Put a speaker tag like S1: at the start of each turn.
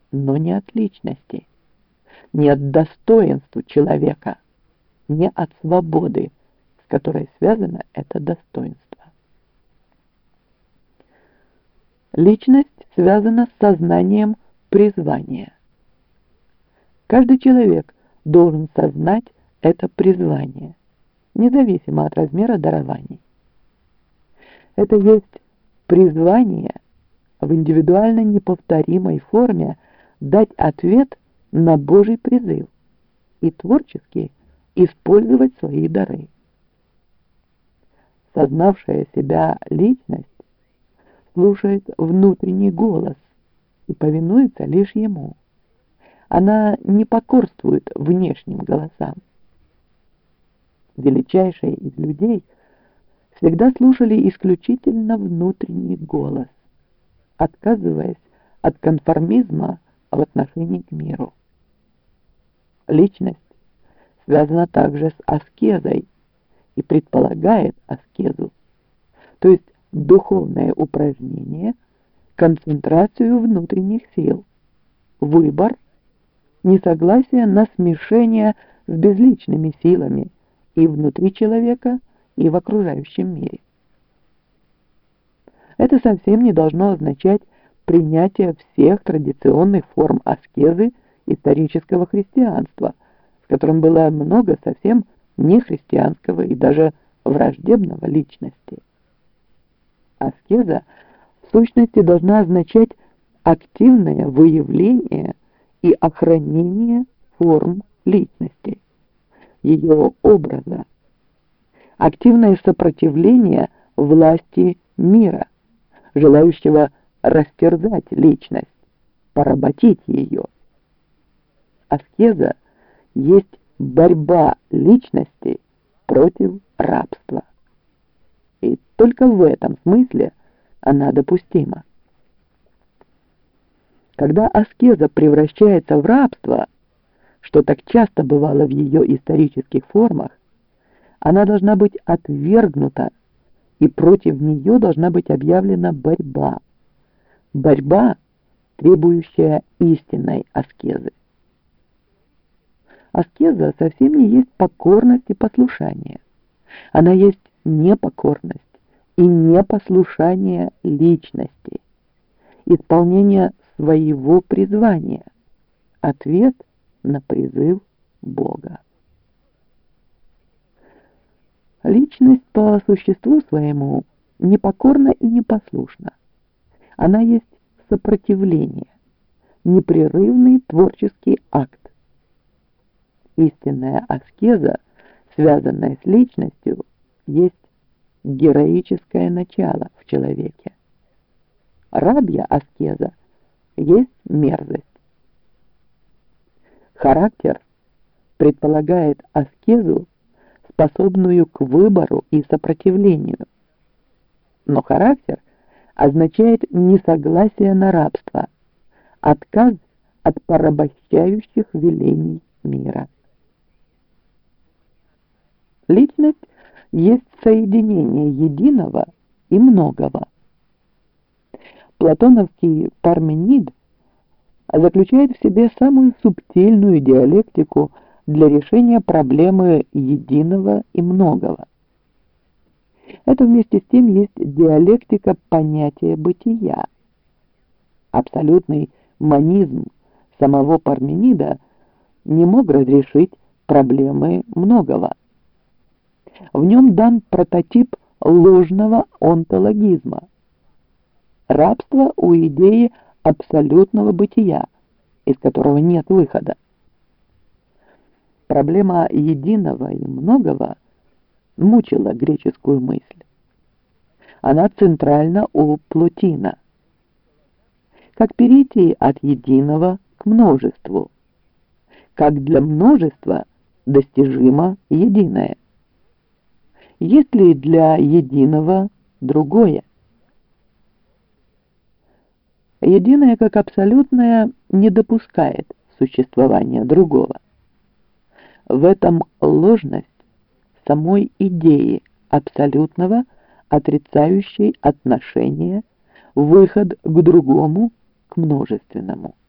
S1: но не от личности, не от достоинства человека, не от свободы, с которой связано это достоинство. Личность связана с сознанием призвания. Каждый человек должен сознать это призвание, независимо от размера дарований. Это есть призвание в индивидуально неповторимой форме дать ответ на Божий призыв и творчески использовать свои дары. Сознавшая себя личность слушает внутренний голос и повинуется лишь ему. Она не покорствует внешним голосам. Величайшие из людей всегда слушали исключительно внутренний голос, отказываясь от конформизма в отношении к миру. Личность связана также с аскезой и предполагает аскезу, то есть духовное упражнение, концентрацию внутренних сил, выбор, несогласие на смешение с безличными силами и внутри человека, и в окружающем мире. Это совсем не должно означать принятие всех традиционных форм аскезы исторического христианства, в котором было много совсем нехристианского и даже враждебного личности. Аскеза в сущности должна означать активное выявление и охранение форм личности, ее образа, активное сопротивление власти мира, желающего растерзать личность, поработить ее. Аскеза есть борьба личности против рабства. И только в этом смысле она допустима. Когда аскеза превращается в рабство, что так часто бывало в ее исторических формах, она должна быть отвергнута, и против нее должна быть объявлена борьба. Борьба, требующая истинной аскезы. Аскеза совсем не есть покорность и послушание. Она есть непокорность и непослушание личности, исполнение своего призвания, ответ на призыв Бога. Личность по существу своему непокорна и непослушна. Она есть сопротивление, непрерывный творческий акт. Истинная аскеза, связанная с личностью, есть героическое начало в человеке. Рабья аскеза есть мерзость. Характер предполагает аскезу, способную к выбору и сопротивлению. Но характер означает несогласие на рабство, отказ от порабощающих велений мира. Личность есть соединение единого и многого. Платоновский Парменид заключает в себе самую субтильную диалектику для решения проблемы единого и многого. Это вместе с тем есть диалектика понятия бытия. Абсолютный монизм самого Парменида не мог разрешить проблемы многого. В нем дан прототип ложного онтологизма. Рабство у идеи абсолютного бытия, из которого нет выхода. Проблема единого и многого мучила греческую мысль. Она центральна у Плотина. Как перейти от единого к множеству? Как для множества достижимо единое? Есть ли для единого другое? Единое как абсолютное не допускает существования другого. В этом ложность самой идеи абсолютного, отрицающей отношение, выход к другому, к множественному.